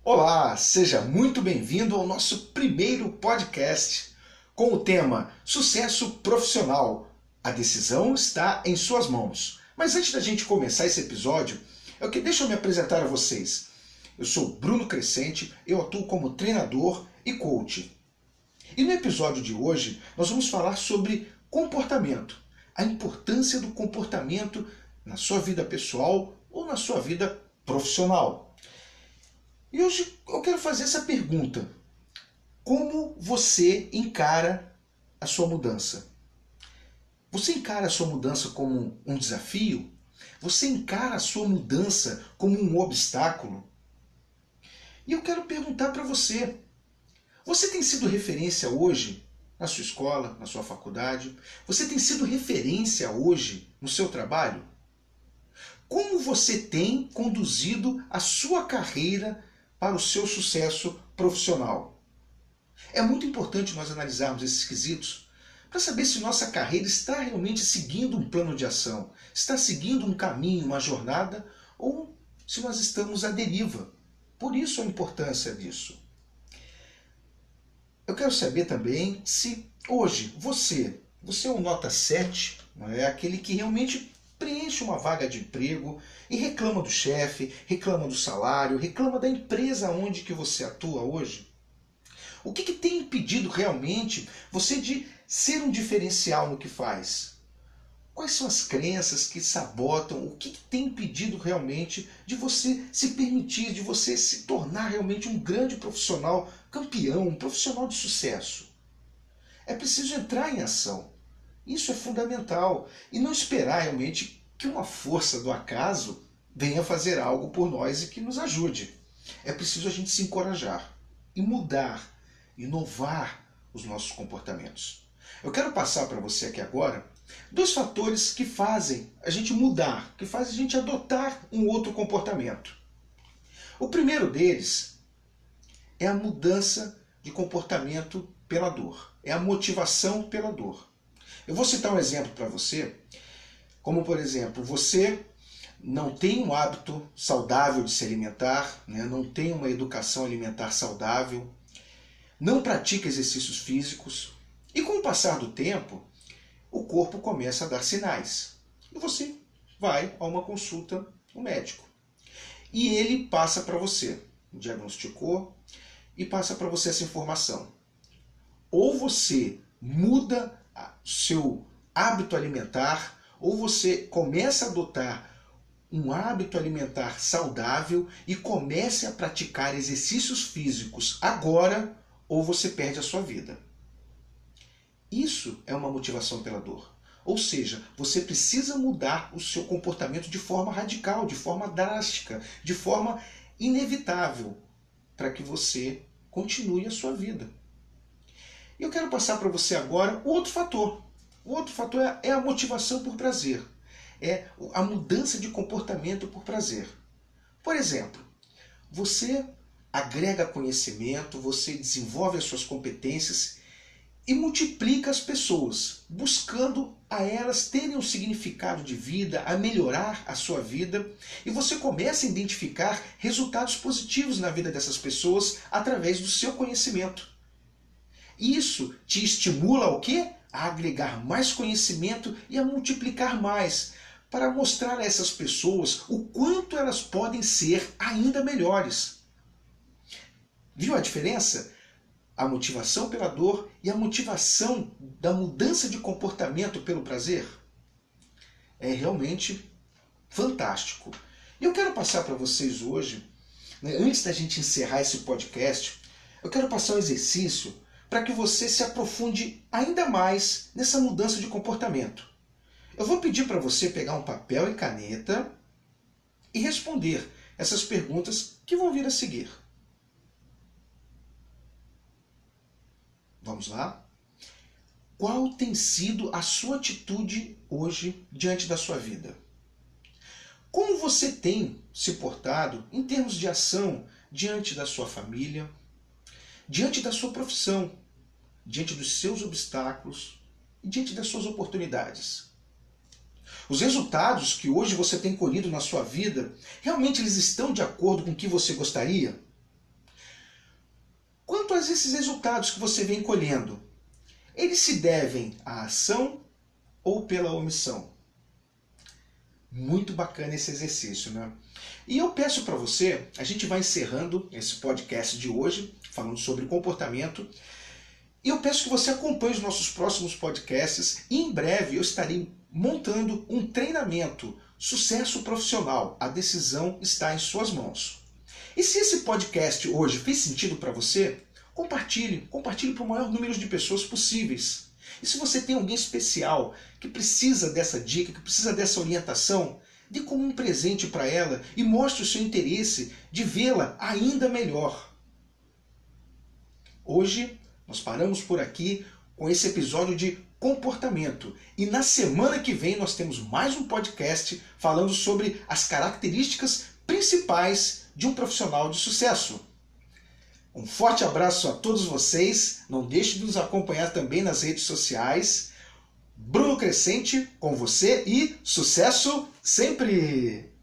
Olá, seja muito bem-vindo ao nosso primeiro podcast com o tema Sucesso Profissional. A decisão está em suas mãos. Mas antes da gente começar esse episódio, deixa eu me apresentar a vocês. Eu sou Bruno Crescente, eu atuo como treinador e coach. E no episódio de hoje nós vamos falar sobre comportamento, a importância do comportamento na sua vida pessoal ou na sua vida profissional. E hoje eu quero fazer essa pergunta: como você encara a sua mudança? Você encara a sua mudança como um desafio? Você encara a sua mudança como um obstáculo? E eu quero perguntar para você: você tem sido referência hoje na sua escola, na sua faculdade? Você tem sido referência hoje no seu trabalho? Como você tem conduzido a sua carreira para o seu sucesso profissional? É muito importante nós analisarmos esses quesitos para saber se nossa carreira está realmente seguindo um plano de ação, está seguindo um caminho, uma jornada, ou se nós estamos à deriva. Por isso a importância disso. Eu quero saber também se hoje você é um nota 7, não é? Aquele que realmente preenche uma vaga de emprego e reclama do chefe, reclama do salário, reclama da empresa onde que você atua hoje. O que tem impedido realmente você de ser um diferencial no que faz? Quais são as crenças que sabotam? O que tem impedido realmente de você se permitir, de você se tornar realmente um grande profissional, campeão, um profissional de sucesso? É preciso entrar em ação. Isso é fundamental. E não esperar realmente que uma força do acaso venha fazer algo por nós e que nos ajude. É preciso a gente se encorajar e mudar, inovar os nossos comportamentos. Eu quero passar para você aqui agora 2 fatores que fazem a gente mudar, que fazem a gente adotar um outro comportamento. O primeiro deles é a mudança de comportamento pela dor. É a motivação pela dor. Eu vou citar um exemplo para você, como por exemplo, você não tem um hábito saudável de se alimentar, né? Não tem uma educação alimentar saudável, não pratica exercícios físicos, e com o passar do tempo, o corpo começa a dar sinais. E você vai a uma consulta no médico. E ele passa para você, diagnosticou, e passa para você essa informação. Ou você muda seu hábito alimentar, ou você começa a adotar um hábito alimentar saudável e comece a praticar exercícios físicos agora, ou você perde a sua vida. Isso é uma motivação pela dor. Ou seja, você precisa mudar o seu comportamento de forma radical, de forma drástica, de forma inevitável, para que você continue a sua vida. E eu quero passar para você agora o outro fator. O outro fator é a motivação por prazer. É a mudança de comportamento por prazer. Por exemplo, você agrega conhecimento, você desenvolve as suas competências e multiplica as pessoas, buscando a elas terem um significado de vida, a melhorar a sua vida, e você começa a identificar resultados positivos na vida dessas pessoas através do seu conhecimento. Isso te estimula ao quê? A agregar mais conhecimento e a multiplicar mais, para mostrar a essas pessoas o quanto elas podem ser ainda melhores. Viu a diferença? A motivação pela dor e a motivação da mudança de comportamento pelo prazer? É realmente fantástico. E eu quero passar para vocês hoje, antes da gente encerrar esse podcast, eu quero passar um exercício para que você se aprofunde ainda mais nessa mudança de comportamento. Eu vou pedir para você pegar um papel e caneta e responder essas perguntas que vão vir a seguir. Vamos lá? Qual tem sido a sua atitude hoje diante da sua vida? Como você tem se portado em termos de ação diante da sua família, diante da sua profissão, diante dos seus obstáculos e diante das suas oportunidades? Os resultados que hoje você tem colhido na sua vida, realmente eles estão de acordo com o que você gostaria? Quanto a esses resultados que você vem colhendo, eles se devem à ação ou pela omissão? Muito bacana esse exercício, né? E eu peço para você, a gente vai encerrando esse podcast de hoje, falando sobre comportamento, e eu peço que você acompanhe os nossos próximos podcasts, e em breve eu estarei montando um treinamento, Sucesso Profissional, a decisão está em suas mãos. E se esse podcast hoje fez sentido para você, compartilhe para o maior número de pessoas possíveis. E se você tem alguém especial que precisa dessa dica, que precisa dessa orientação, dê como um presente para ela e mostre o seu interesse de vê-la ainda melhor. Hoje nós paramos por aqui com esse episódio de comportamento. E na semana que vem nós temos mais um podcast falando sobre as características principais de um profissional de sucesso. Um forte abraço a todos vocês. Não deixe de nos acompanhar também nas redes sociais. Bruno Crescente com você e sucesso sempre!